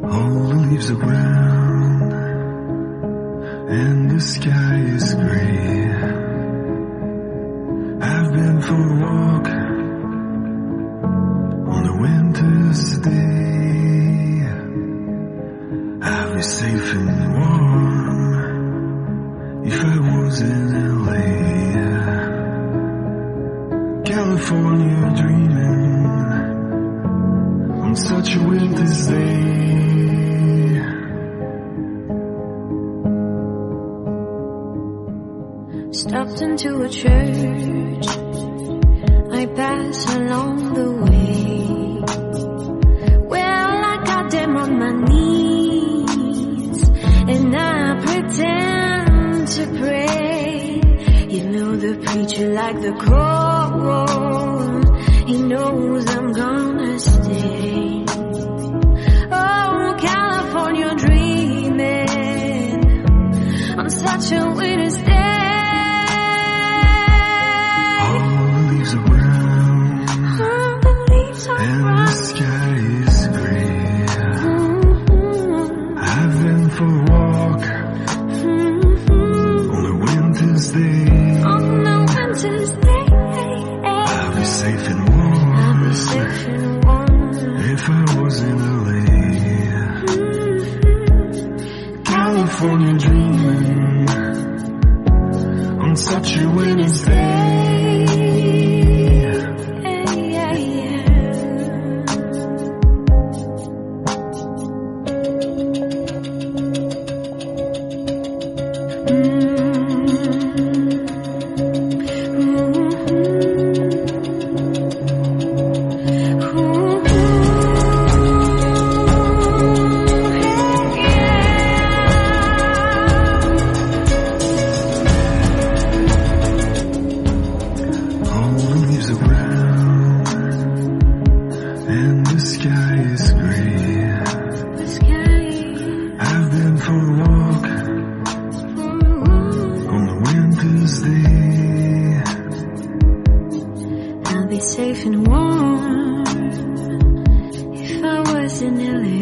All the leaves are brown and the sky is gray. I've been for a walk on a winter's day. I'd be safe and warm if I was in LA. California dreaming on such a winter's day. Stopped into a church, I pass along the way. Well, I got them on my knees, and I pretend to pray. You know the preacher like the cold, he knows I'm gonna stay. Oh, California dreaming on such a winter's day. For a walk on a winter's day. On a winter's day, I'll be safe and warm. I'll be safe and warm if I was in LA. California dreaming on such a winter's day. And the sky is gray. I've been for a walk on a winter's day. I'll be safe and warm if I was in LA.